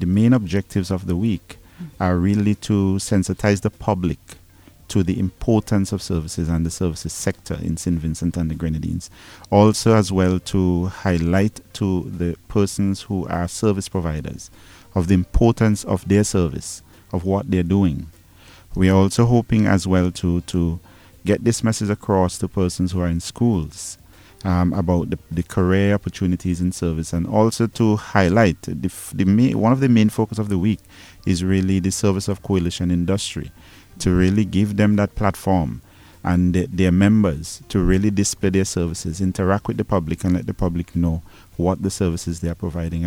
the main objectives of the week are really to sensitize the public to the importance of services and the services sector in St. Vincent and the Grenadines. Also as well to highlight to the persons who are service providers of the importance of their service, of what they're doing. We are also hoping as well to get this message across to persons who are in schools about the career opportunities in service, and also to highlight one of the main focus of the week is really the service of coalition industry, to really give them that platform and their members to really display their services, interact with the public and let the public know what the services they are providing.